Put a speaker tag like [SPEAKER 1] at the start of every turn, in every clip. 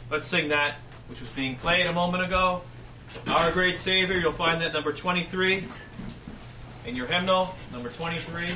[SPEAKER 1] Let's sing that, which was being played a moment ago. Our Great Savior, you'll find that number 23 in your hymnal, number 23.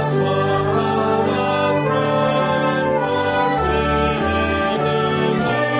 [SPEAKER 2] Jesus, what a friend, for sin is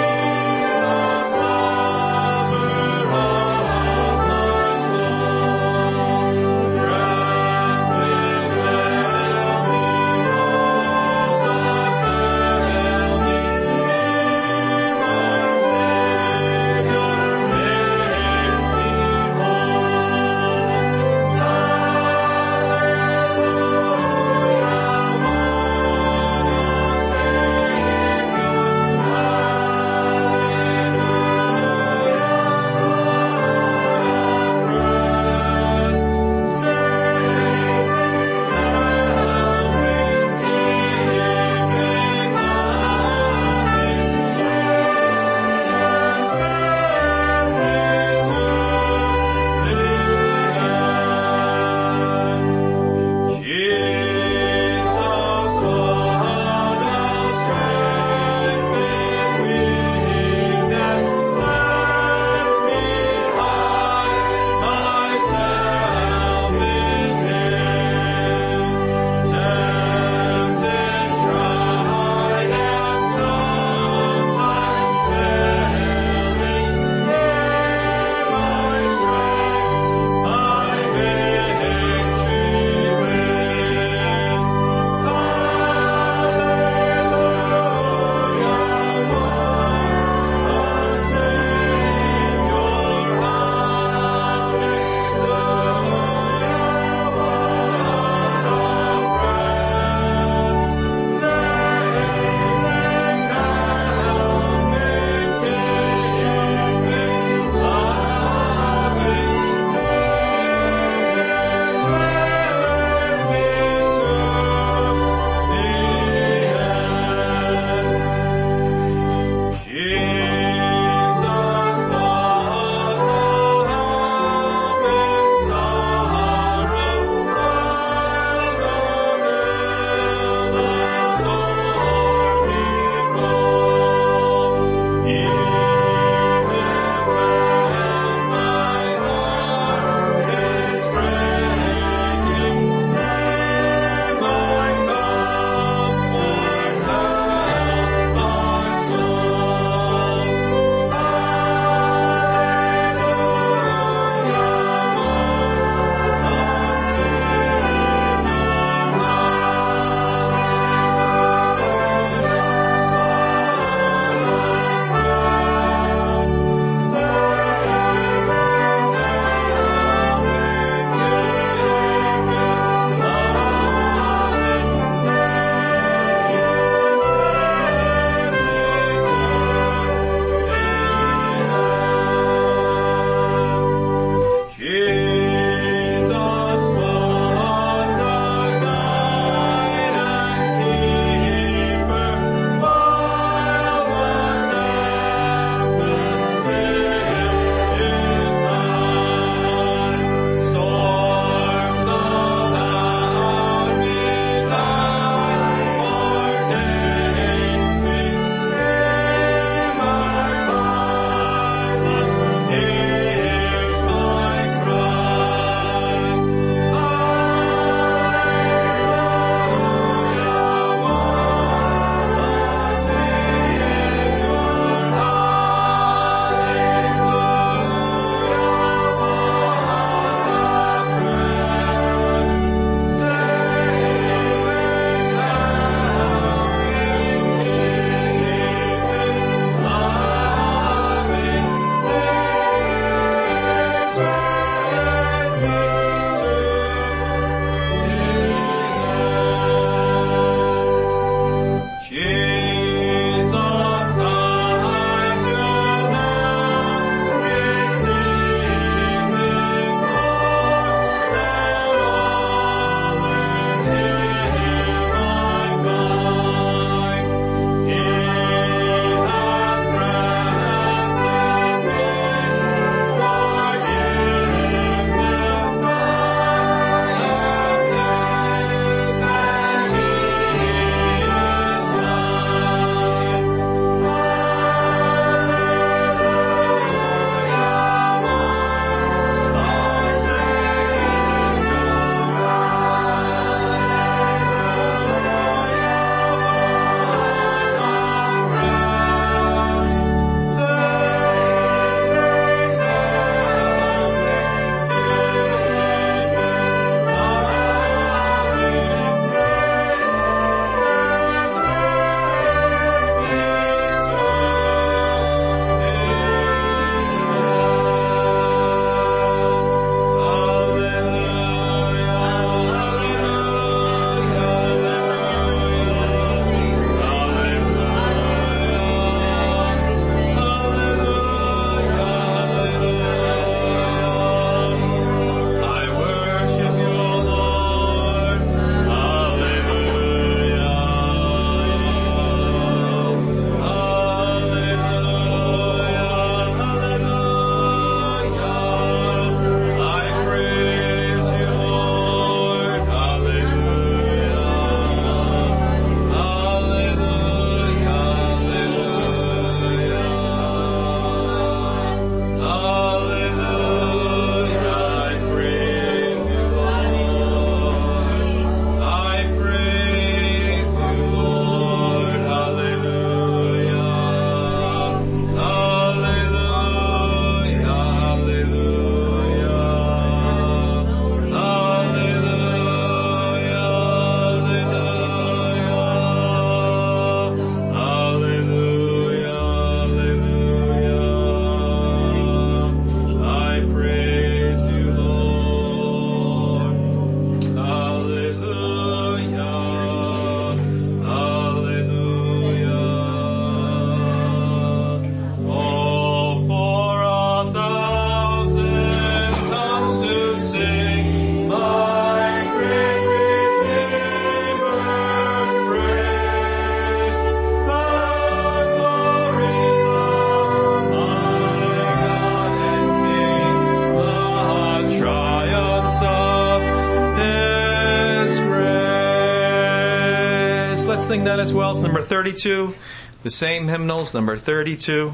[SPEAKER 1] let's sing that as well. It's number 32. The same hymnals, number 32.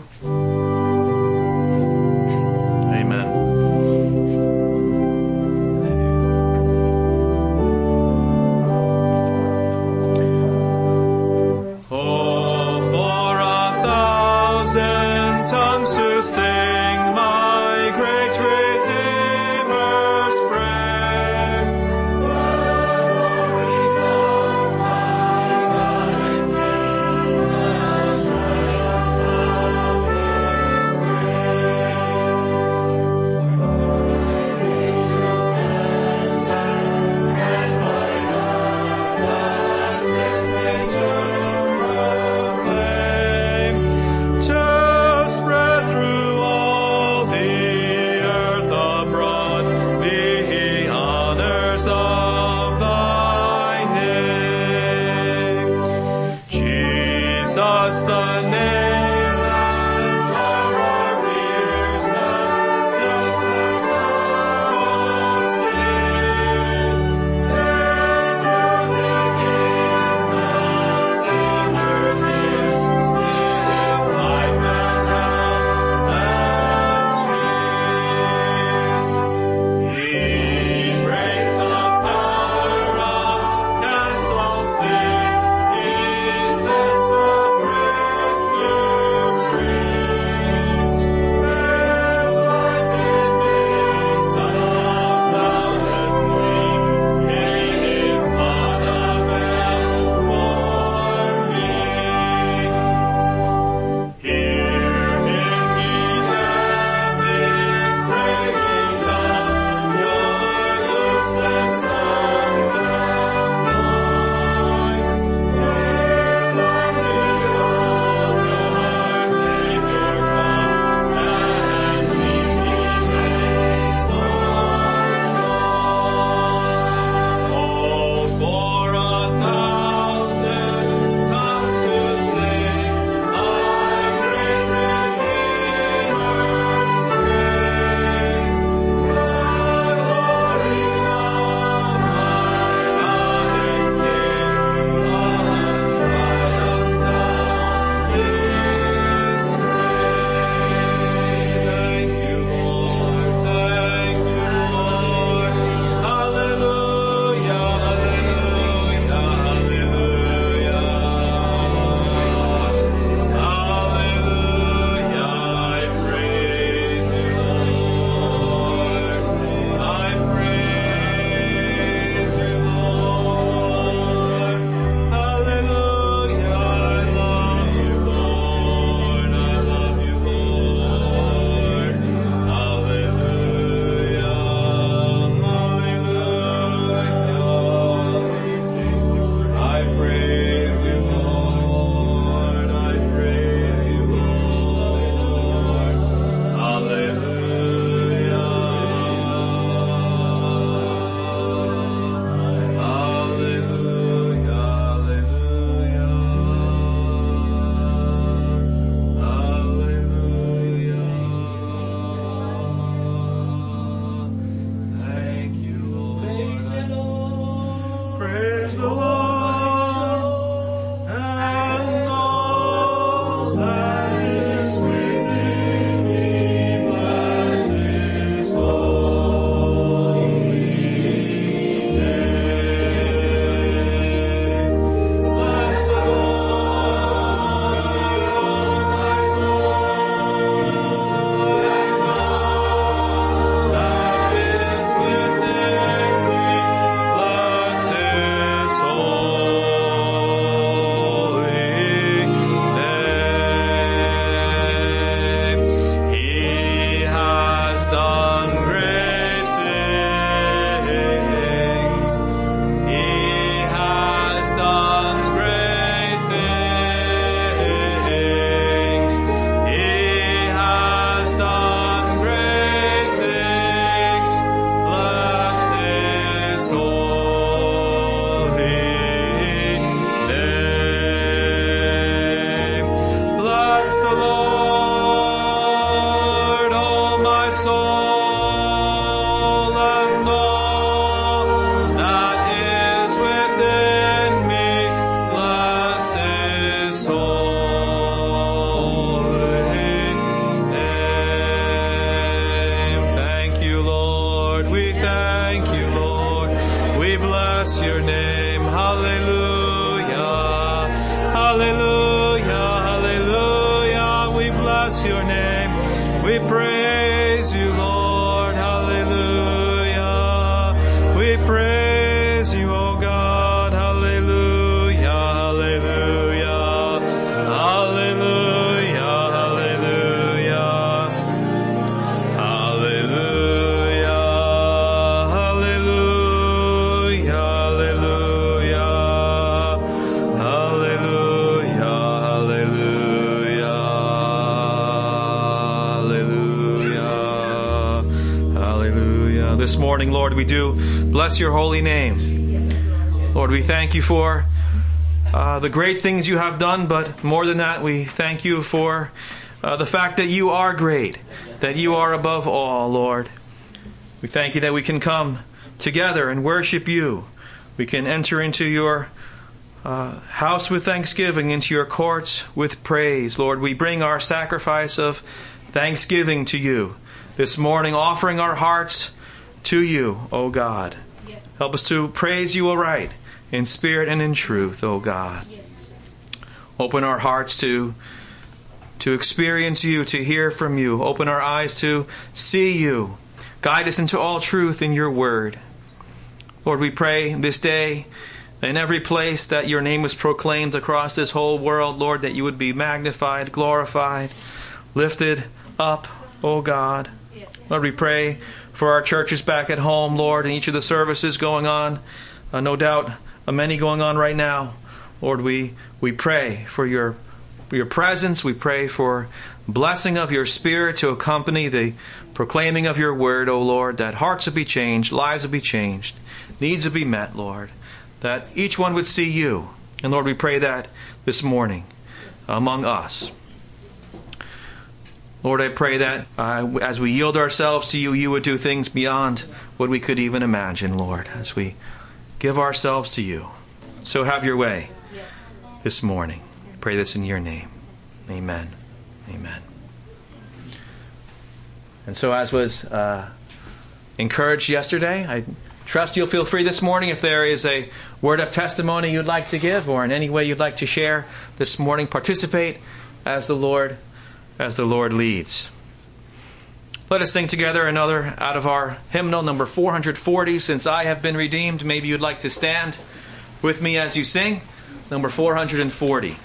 [SPEAKER 1] Amen. Oh, for 1,000 tongues to sing my great Redeemer's praise. Glories of my God and King, the triumphs of thank you, Lord. We bless your name. Hallelujah. Hallelujah. Hallelujah. We bless your name. We praise you, Lord. Hallelujah. We praise you, O God. Hallelujah. Hallelujah. Hallelujah. Hallelujah. Hallelujah. Hallelujah. Hallelujah. Hallelujah. Hallelujah. This morning, Lord, we do bless your holy name. Lord, we thank you for the great things you have done, but more than that, we thank you for the fact that you are great, that you are above all, Lord. We thank you that we can come together and worship you. We can enter into your house with thanksgiving, into your courts with praise. Lord, we bring our sacrifice of thanksgiving to you this morning, offering our hearts to you, O God.
[SPEAKER 2] Yes.
[SPEAKER 1] Help us to praise you aright, in spirit and in truth, O God.
[SPEAKER 2] Yes.
[SPEAKER 1] Open our hearts to experience you, to hear from you. Open our eyes to see you. Guide us into all truth in your word. Lord, we pray this day, in every place that your name was proclaimed across this whole world, Lord, that you would be magnified, glorified, lifted up, O God.
[SPEAKER 2] Yes.
[SPEAKER 1] Lord, we pray for our churches back at home, Lord, and each of the services going on. No doubt, many going on right now. Lord, we pray for your presence. We pray for blessing of your Spirit to accompany the proclaiming of your word, O Lord, that hearts would be changed, lives would be changed, needs would be met, Lord, that each one would see you. And Lord, we pray that this morning among us. Lord, I pray that as we yield ourselves to you, you would do things beyond what we could even imagine, Lord, as we give ourselves to you. So have your way this morning. I pray this in your name. Amen. Amen. And so as was encouraged yesterday, I trust you'll feel free this morning if there is a word of testimony you'd like to give or in any way you'd like to share this morning. Participate as the Lord leads. Let us sing together another out of our hymnal, number 440, Since I Have Been Redeemed. Maybe you'd like to stand with me as you sing. Number 440.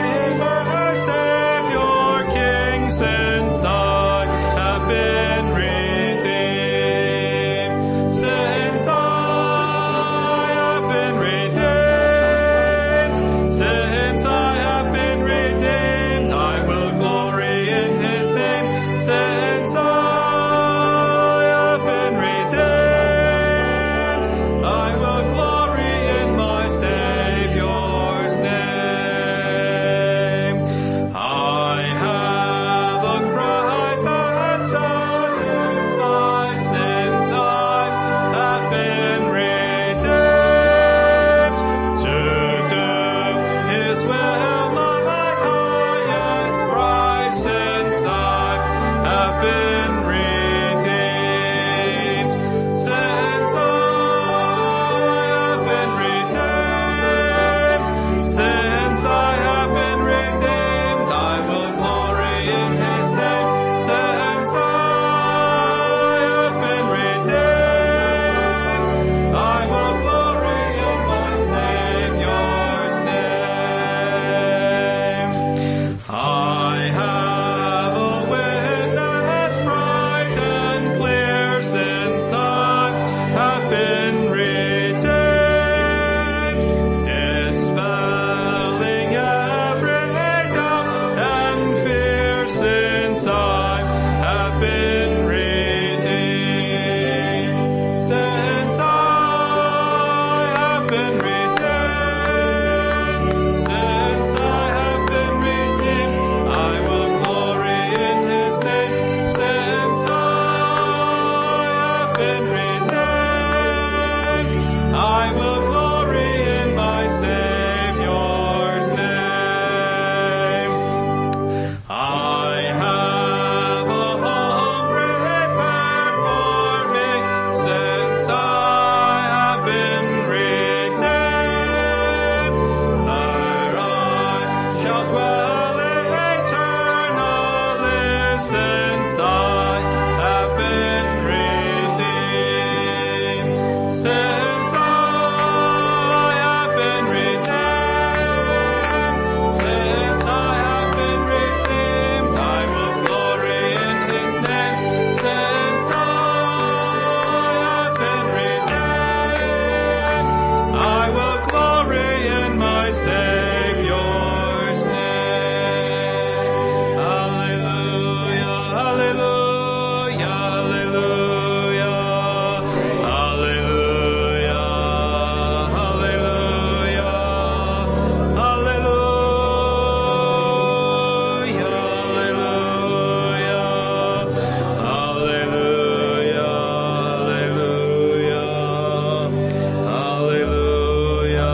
[SPEAKER 3] Since I have been redeemed.
[SPEAKER 1] shall dwell eternally since I have been redeemed. Since I have been redeemed, since I have been redeemed, I will glory in His name. Since I have been redeemed, I will glory in my Savior's name. Hallelujah, hallelujah, hallelujah, hallelujah, hallelujah, hallelujah, hallelujah,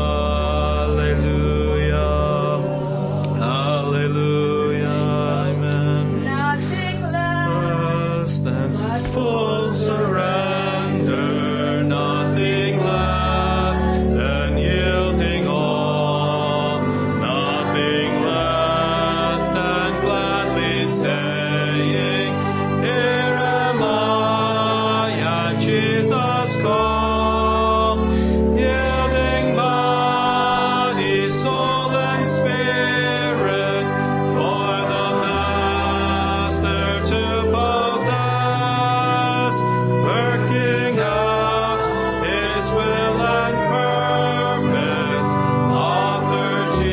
[SPEAKER 1] hallelujah, hallelujah, amen.
[SPEAKER 2] Nothing
[SPEAKER 1] Less than full surrender, nothing less than yielding all, nothing less than gladly saying, here am I at Jesus' call, yielding body, soul, and spirit for the Master to possess, working out His will and purpose. Offer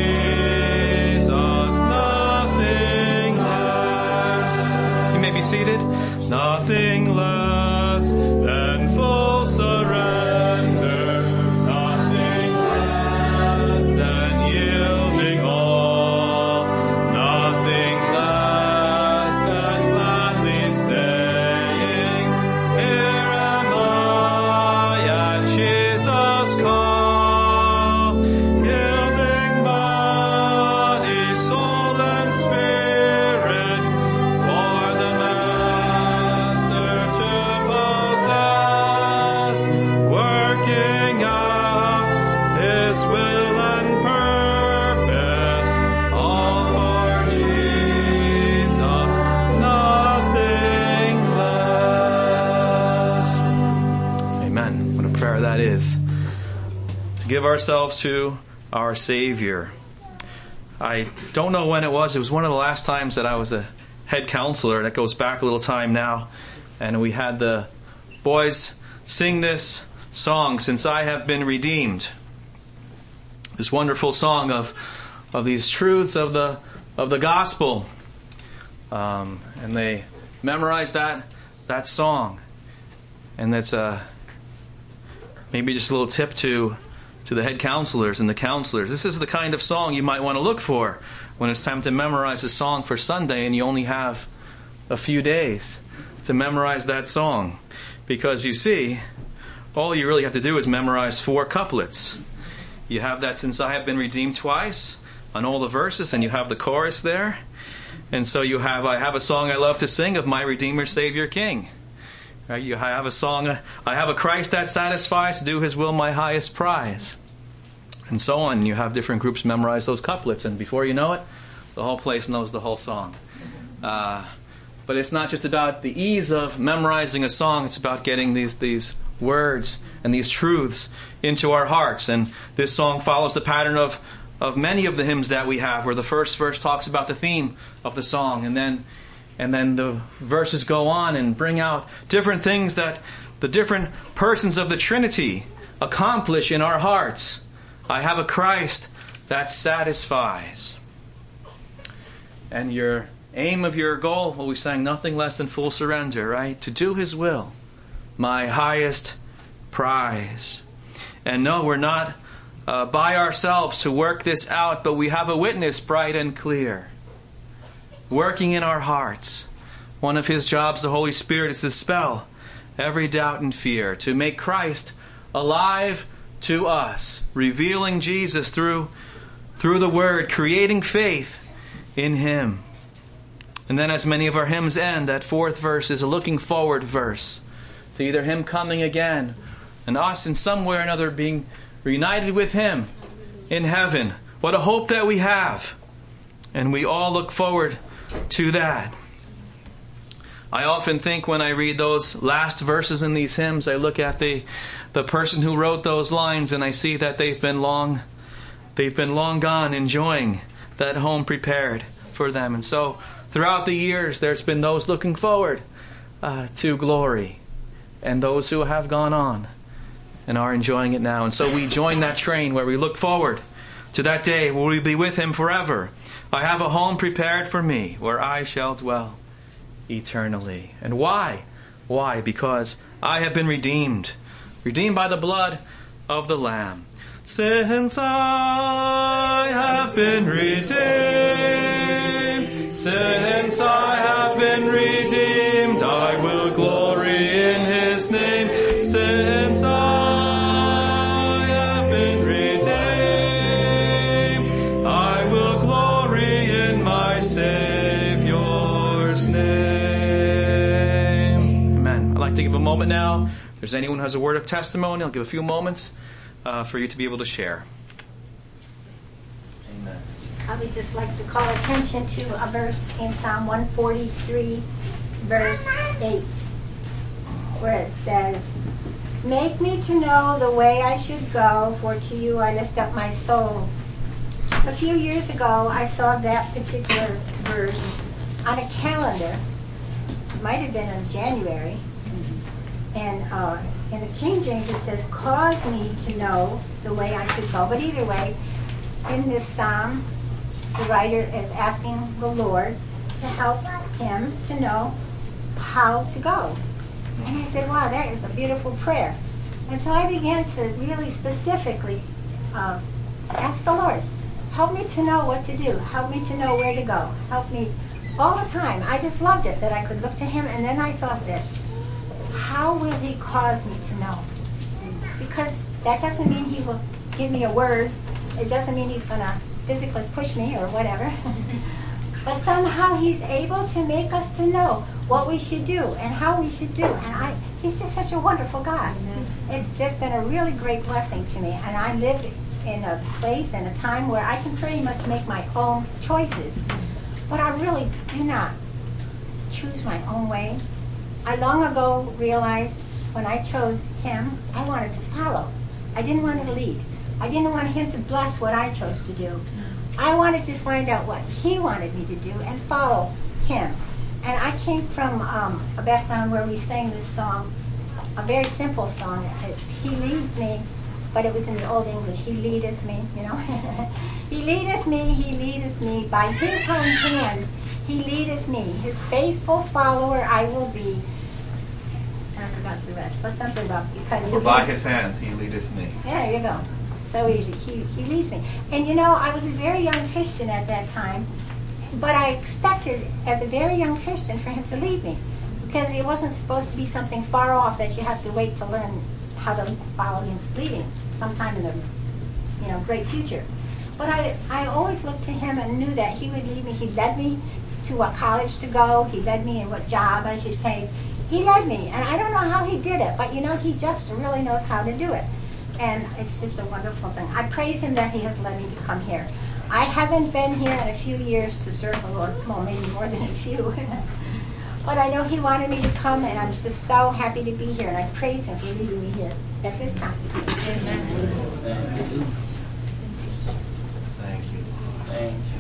[SPEAKER 1] Jesus nothing less. You may be seated. Nothing less than full surrender, nothing less than yielding all, nothing less than gladly saying, here am I at Jesus' call, yielding body, soul, and spirit for the Master to possess, working out His will and purpose, all for Jesus, nothing less. Amen. What a prayer that is. To give ourselves to our Savior. I don't know when it was. It was one of the last times that I was a head counselor. That goes back a little time now. And we had the boys sing this song, Since I Have Been Redeemed. This wonderful song of these truths of the gospel. And they memorized that song. And that's maybe just a little tip to the head counselors and the counselors. This is the kind of song you might want to look for when it's time to memorize a song for Sunday and you only have a few days to memorize that song. Because you see, all you really have to do is memorize 4 couplets. You have that Since I Have Been Redeemed twice on all the verses, and you have the chorus there. And so you have, I have a song I love to sing of my Redeemer, Savior, King. Right? You have a song, I have a Christ that satisfies, to do His will my highest prize. And so on. You have different groups memorize those couplets, and before you know it, the whole place knows the whole song. But it's not just about the ease of memorizing a song, it's about getting these words and these truths into our hearts. And this song follows the pattern of many of the hymns that we have, where the first verse talks about the theme of the song, and then the verses go on and bring out different things that the different persons of the Trinity accomplish in our hearts. I have a Christ that satisfies. And your aim of your goal, well, we sang nothing less than full surrender, right? To do His will, my highest prize. And no, we're not by ourselves to work this out, but we have a witness bright and clear, working in our hearts. One of His jobs, the Holy Spirit, is to dispel every doubt and fear, to make Christ alive to us, revealing Jesus through the Word, creating faith in Him. And then as many of our hymns end, that 4th verse is a looking forward verse to either Him coming again and us in some way or another being reunited with Him in heaven. What a hope that we have. And we all look forward to that. I often think when I read those last verses in these hymns, I look at the person who wrote those lines, and I see that they've been long gone enjoying that home prepared for them. And so throughout the years, there's been those looking forward to glory, and those who have gone on and are enjoying it now. And so we join that train where we look forward to that day where we'll be with Him forever. I have a home prepared for me where I shall dwell eternally. And why? Why? Because I have been redeemed by the blood of the Lamb. Since I have been redeemed, since I have been redeemed, I will glory in His name. Since I have been redeemed, I will glory in my Savior's name. Amen. I'd like to give a moment now. If there's anyone who has a word of testimony, I'll give a few moments for you to be able to share. Amen.
[SPEAKER 2] I would just like to call attention to a verse in Psalm 143, verse 8, where it says, "Make me to know the way I should go, for to you I lift up my soul." A few years ago, I saw that particular verse on a calendar. It might have been in January. And in the King James it says, "Cause me to know the way I should go." But either way, in this psalm, the writer is asking the Lord to help him to know how to go. And I said, wow, that is a beautiful prayer. And so I began to really specifically ask the Lord, help me to know what to do. Help me to know where to go. Help me all the time. I just loved it that I could look to Him. And then I thought this, how will He cause me to know? Because that doesn't mean He will give me a word. It doesn't mean He's going to physically push me or whatever. But somehow He's able to make us to know what we should do and how we should do. And He's just such a wonderful God. It's just been a really great blessing to me. And I live in a place and a time where I can pretty much make my own choices. But I really do not choose my own way. I long ago realized when I chose Him, I wanted to follow. I didn't want to lead. I didn't want Him to bless what I chose to do. I wanted to find out what He wanted me to do and follow Him. And I came from a background where we sang this song, a very simple song. It's He leads me, but it was in the Old English. He leadeth me, you know. He leadeth me by His own hand. He leadeth me. His faithful follower I will be. And I forgot the rest, but something about because
[SPEAKER 1] For by His hand He leadeth me.
[SPEAKER 2] There you go. So easy. He leads me. And you know, I was a very young Christian at that time, but I expected as a very young Christian for Him to lead me, because it wasn't supposed to be something far off that you have to wait to learn how to follow His leading sometime in the great future. But I always looked to Him and knew that He would lead me. He led me to what college to go. He led me in what job I should take. He led me, and I don't know how He did it, but He just really knows how to do it. And it's just a wonderful thing. I praise Him that He has led me to come here. I haven't been here in a few years to serve the Lord. Well, maybe more than a few. But I know He wanted me to come, and I'm just so happy to be here. And I praise Him for leading me here at this time. Amen.
[SPEAKER 1] Thank you. Thank you.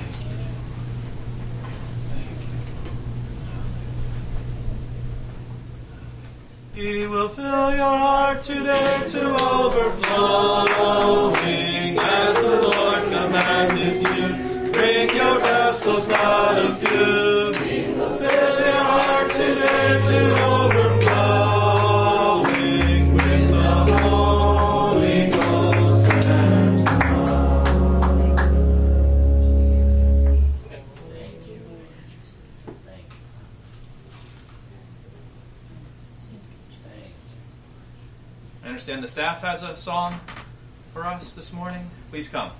[SPEAKER 1] He will fill your heart today to overflowing, as the Lord commanded you. Bring your vessels not a few. He will fill your heart today to overflowing with the Holy Ghost and fire. Thank you. Thank you. I understand the staff has a song for us this morning. Please come.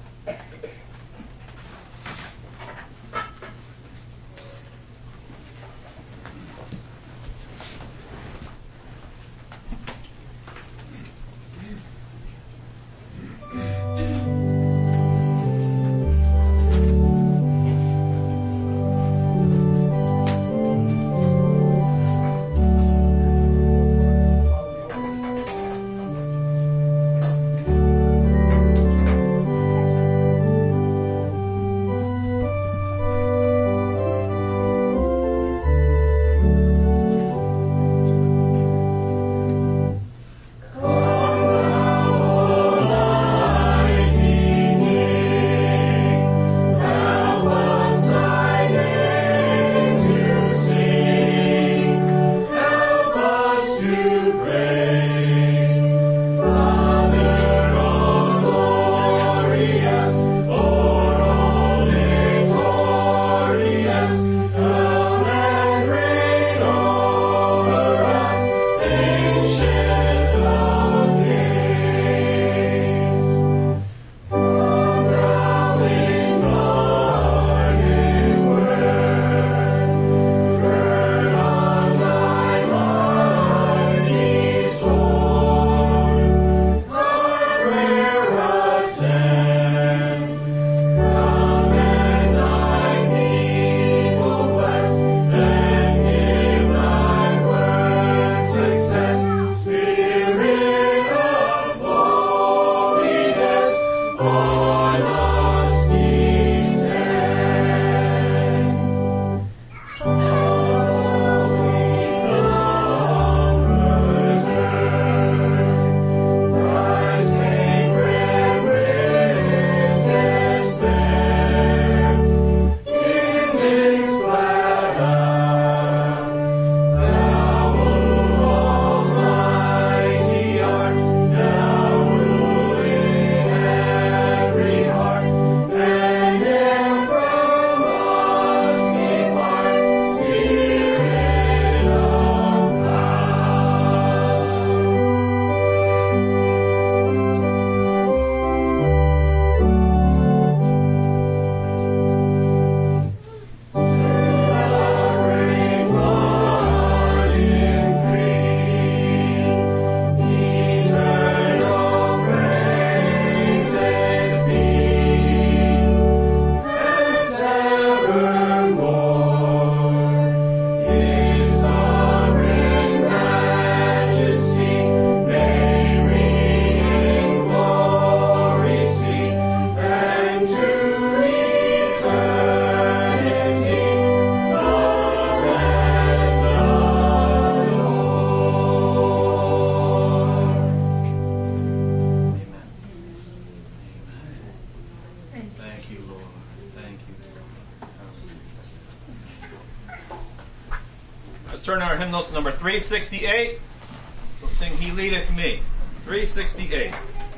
[SPEAKER 1] Let's turn our hymnals to number 368. We'll sing He Leadeth Me. 368.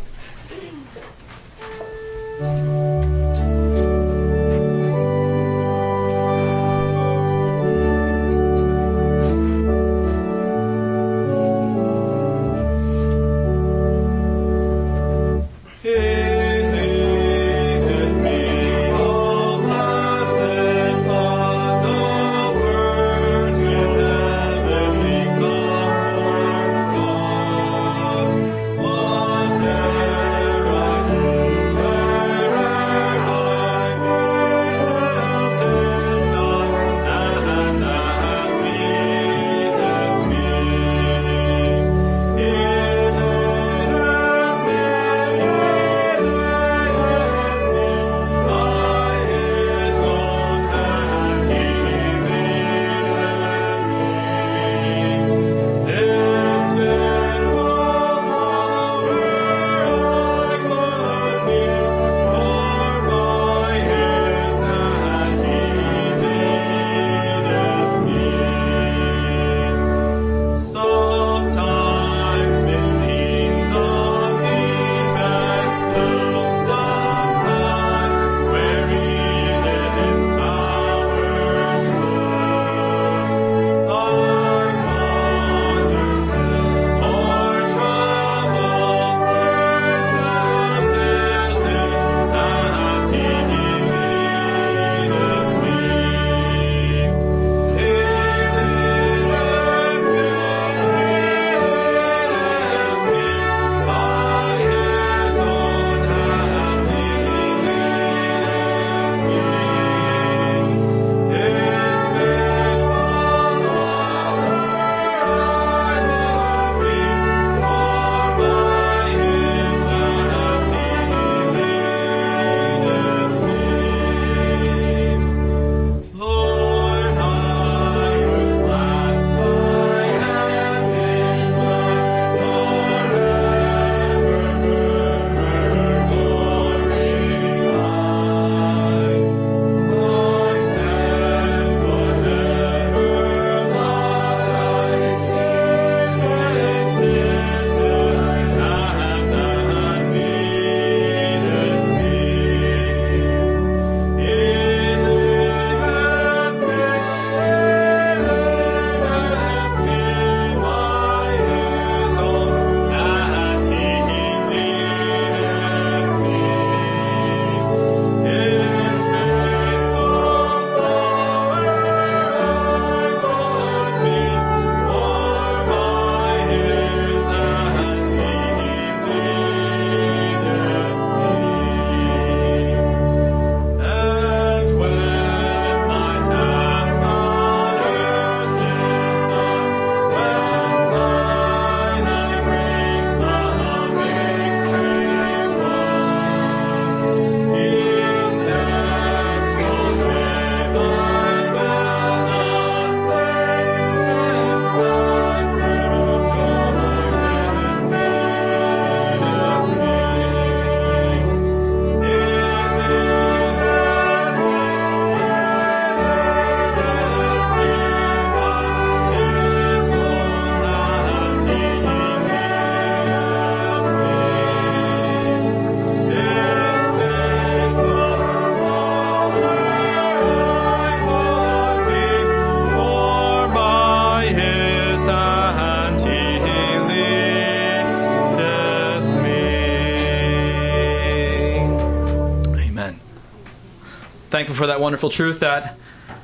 [SPEAKER 1] Thankful for that wonderful truth that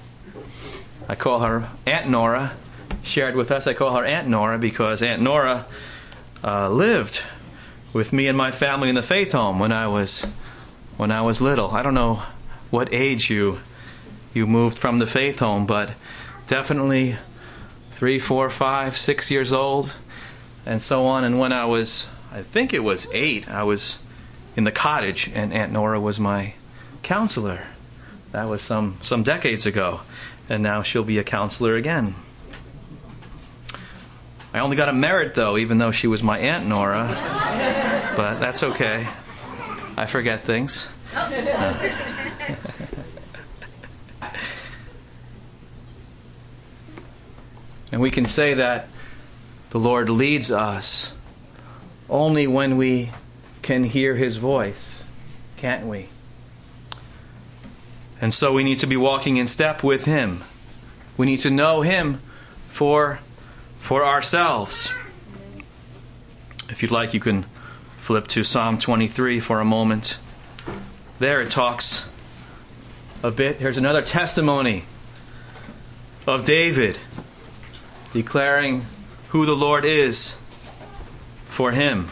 [SPEAKER 1] I call her Aunt Nora shared with us. I call her Aunt Nora because Aunt Nora lived with me and my family in the faith home when I was little. I don't know what age you moved from the faith home, but definitely 3, 4, 5, 6 years old, and so on. And when I think it was 8, I was in the cottage, and Aunt Nora was my counselor. That was some decades ago, and now she'll be a counselor again. I only got a merit, though, even though she was my Aunt Nora, but that's okay. I forget things. And we can say that the Lord leads us only when we can hear His voice, can't we? And so we need to be walking in step with Him. We need to know Him for ourselves. If you'd like, you can flip to Psalm 23 for a moment. There it talks a bit. Here's another testimony of David declaring who the Lord is for him.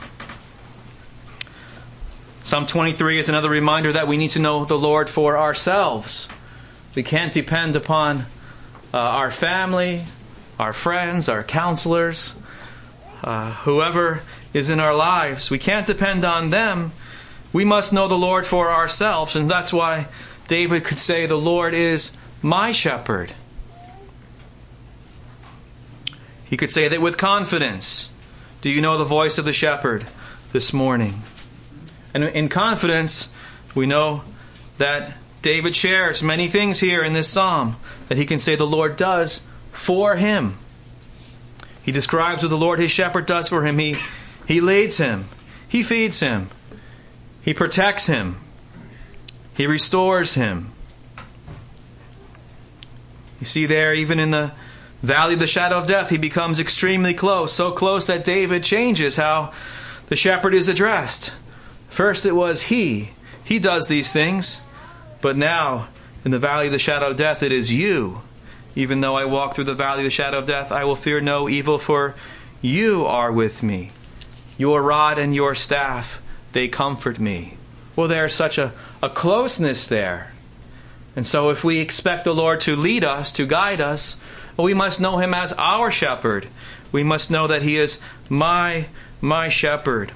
[SPEAKER 1] Psalm 23 is another reminder that we need to know the Lord for ourselves. We can't depend upon our family, our friends, our counselors, whoever is in our lives. We can't depend on them. We must know the Lord for ourselves, and that's why David could say, "The Lord is my shepherd." He could say that with confidence. Do you know the voice of the shepherd this morning? And in confidence, we know that David shares many things here in this psalm that he can say the Lord does for him. He describes what the Lord his shepherd does for him. He leads him. He feeds him. He protects him. He restores him. You see there, even in the valley of the shadow of death, he becomes extremely close. So close that David changes how the shepherd is addressed. First it was he. He does these things. But now, in the valley of the shadow of death, it is you. Even though I walk through the valley of the shadow of death, I will fear no evil, for you are with me. Your rod and your staff, they comfort me. Well, there's such a closeness there. And so if we expect the Lord to lead us, to guide us, well, we must know Him as our shepherd. We must know that He is my shepherd.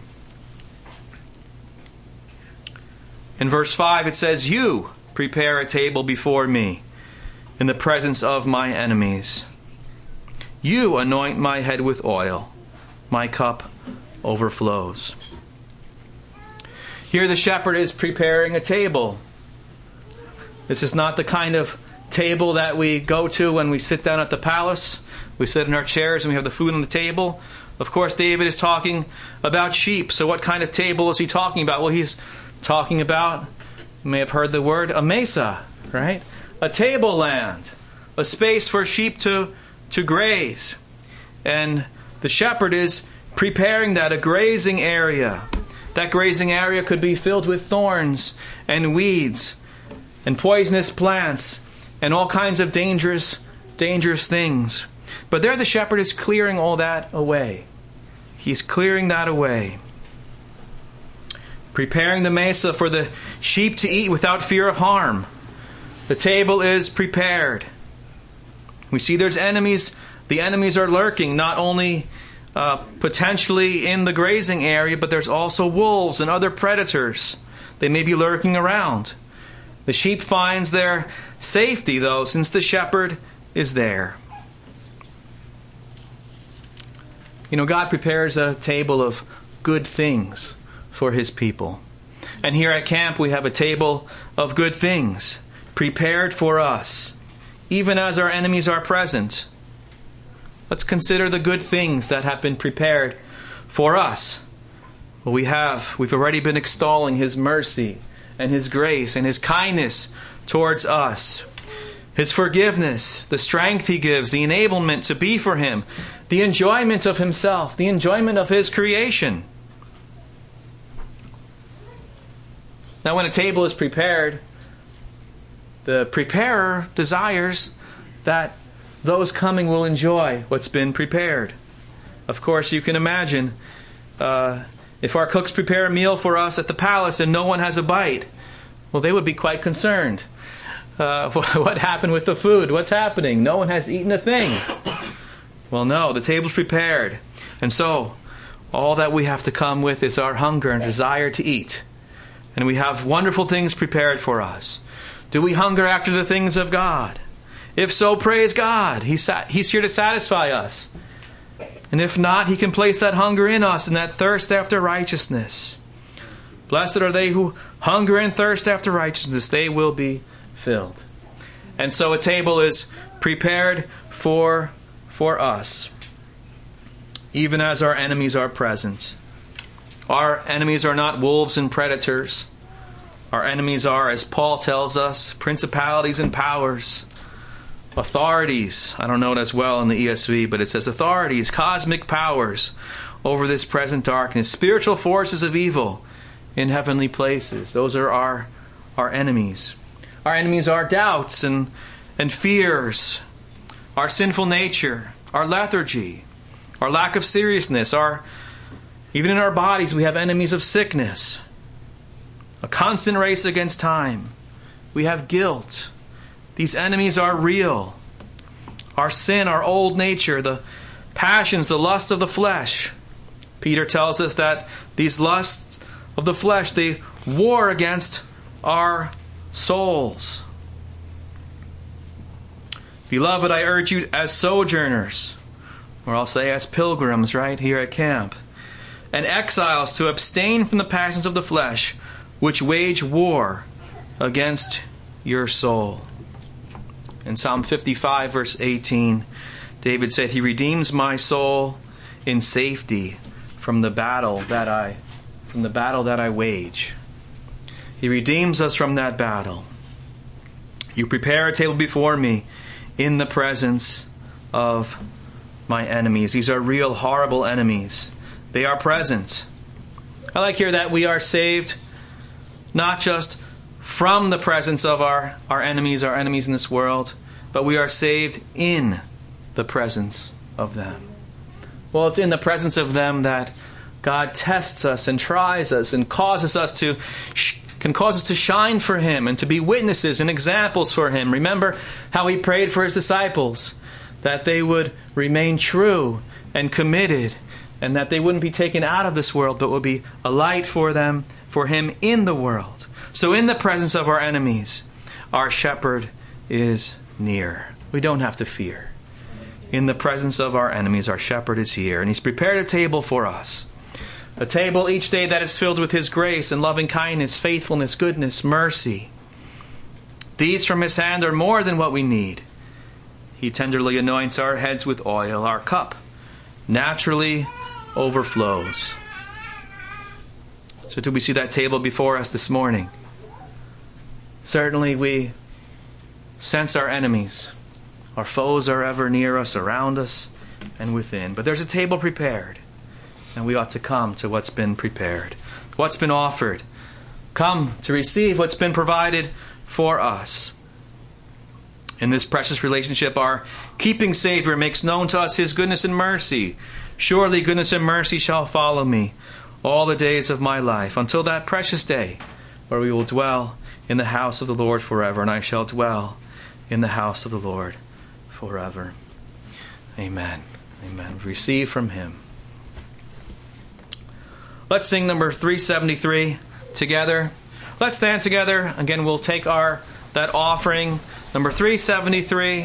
[SPEAKER 1] In verse 5 it says, "You prepare a table before me in the presence of my enemies. You anoint my head with oil. My cup overflows." Here the shepherd is preparing a table. This is not the kind of table that we go to when we sit down at the palace. We sit in our chairs and we have the food on the table. Of course, David is talking about sheep. So what kind of table is he talking about? Well, he's talking about, you may have heard the word, a mesa, right? A tableland, a space for sheep to graze. And the shepherd is preparing that, a grazing area. That grazing area could be filled with thorns and weeds and poisonous plants and all kinds of dangerous things. But there the shepherd is clearing all that away. He's clearing that away. Preparing the mesa for the sheep to eat without fear of harm. The table is prepared. We see there's enemies. The enemies are lurking, not only potentially in the grazing area, but there's also wolves and other predators. They may be lurking around. The sheep finds their safety, though, since the shepherd is there. You know, God prepares a table of good things for His people. And here at camp we have a table of good things prepared for us, even as our enemies are present. Let's consider the good things that have been prepared for us. Well, we've already been extolling His mercy and His grace and His kindness towards us. His forgiveness, the strength He gives, the enablement to be for Him, the enjoyment of Himself, the enjoyment of His creation. Now, when a table is prepared, the preparer desires that those coming will enjoy what's been prepared. Of course, you can imagine if our cooks prepare a meal for us at the palace and no one has a bite, well, they would be quite concerned. What happened with the food? What's happening? No one has eaten a thing. Well, no, the table's prepared. And so, all that we have to come with is our hunger and desire to eat. And we have wonderful things prepared for us. Do we hunger after the things of God? If so, praise God. He's here to satisfy us. And if not, He can place that hunger in us and that thirst after righteousness. Blessed are they who hunger and thirst after righteousness. They will be filled. And so a table is prepared for for us, even as our enemies are present. Our enemies are not wolves and predators. Our enemies are, as Paul tells us, principalities and powers, authorities. I don't know it as well in the ESV, but it says authorities, cosmic powers over this present darkness, spiritual forces of evil in heavenly places. Those are our enemies. Our enemies are doubts and fears, our sinful nature, our lethargy, our lack of seriousness. Even in our bodies, we have enemies of sickness, a constant race against time. We have guilt. These enemies are real. Our sin, our old nature, the passions, the lusts of the flesh. Peter tells us that these lusts of the flesh, they war against our souls. Beloved, I urge you as sojourners, or I'll say as pilgrims right here at camp, and exiles to abstain from the passions of the flesh, which wage war against your soul. In Psalm 55, verse 18, David said, He redeems my soul in safety from the battle that I wage. He redeems us from that battle. You prepare a table before me in the presence of my enemies. These are real, horrible enemies. They are present. I like here that we are saved not just from the presence of our enemies in this world, but we are saved in the presence of them. Well, it's in the presence of them that God tests us and tries us and causes us to shine for Him and to be witnesses and examples for Him. Remember how He prayed for His disciples, that they would remain true and committed, and that they wouldn't be taken out of this world, but would be a light for them, for Him in the world. So in the presence of our enemies, our shepherd is near. We don't have to fear. In the presence of our enemies, our shepherd is here, and He's prepared a table for us. A table each day that is filled with His grace and loving kindness, faithfulness, goodness, mercy. These from His hand are more than what we need. He tenderly anoints our heads with oil. Our cup naturally overflows. So do we see that table before us this morning? Certainly we sense our enemies. Our foes are ever near us, around us, and within. But there's a table prepared, and we ought to come to what's been prepared, what's been offered. Come to receive what's been provided for us. In this precious relationship, our keeping Savior makes known to us His goodness and mercy. Surely goodness and mercy shall follow me all the days of my life, until that precious day where we will dwell in the house of the Lord forever, and I shall dwell in the house of the Lord forever. Amen. Amen. Receive from Him. Let's sing number 373 together. Let's stand together. Again, we'll take that offering, number 373.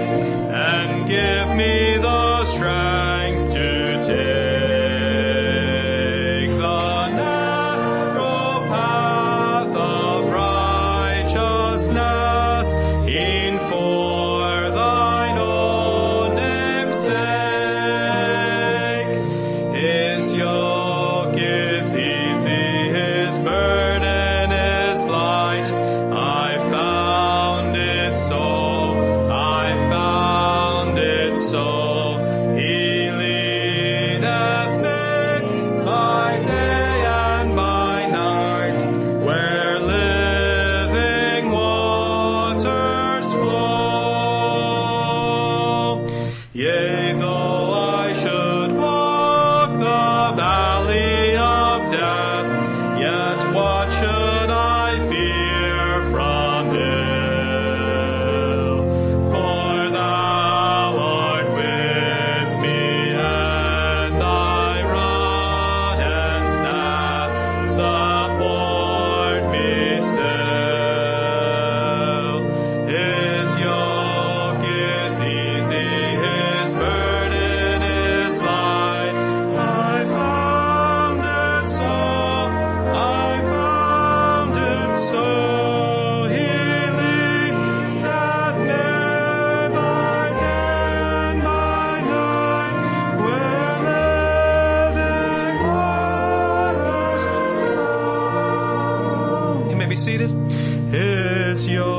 [SPEAKER 3] Give me the strength to take.
[SPEAKER 1] the valley of death, yet what should I fear from ill? For thou art with me, and thy rod and staff support me still. His yoke is easy, his burden is light. I found it so, I found it so. He leadeth me by day and by night, where living waters flow. You may be seated. His yoke